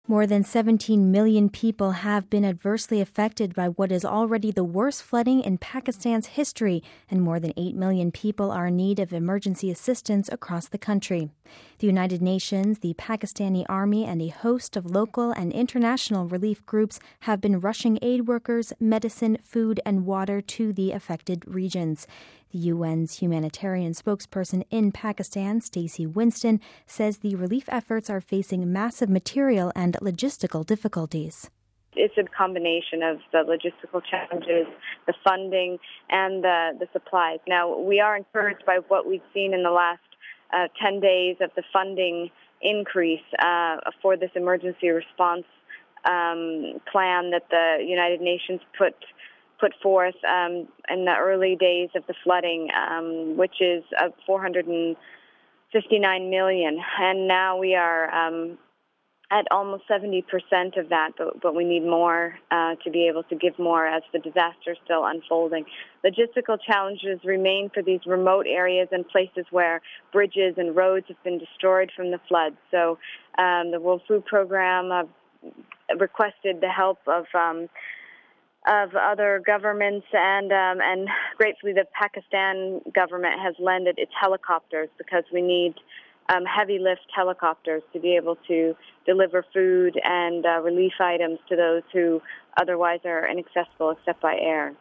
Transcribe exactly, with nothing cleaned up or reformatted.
More than seventeen million people have been adversely affected by what is already the worst flooding in Pakistan's history, and more than eight million people are in need of emergency assistance across the country. The United Nations, the Pakistani Army, and a host of local and international relief groups have been rushing aid workers, medicine, food, and water to the affected regions. The U N's humanitarian spokesperson in Pakistan, Stacey Winston, says the relief efforts are facing massive material and logistical difficulties. It's a combination of the logistical challenges, the funding, and the, the supplies. Now, we are encouraged by what we've seen in the last uh, ten days of the funding increase uh, for this emergency response um, plan that the United Nations put put forth um, in the early days of the flooding, um, which is uh, four hundred fifty-nine million. And now we are um, at almost seventy percent of that, but, but we need more uh, to be able to give more as the disaster is still unfolding. Logistical challenges remain for these remote areas and places where bridges and roads have been destroyed from the flood. So um, the World Food Program uh, requested the help of um, of other governments, and um, and gratefully the Pakistan government has lended its helicopters, because we need um, heavy lift helicopters to be able to deliver food and uh, relief items to those who otherwise are inaccessible except by air.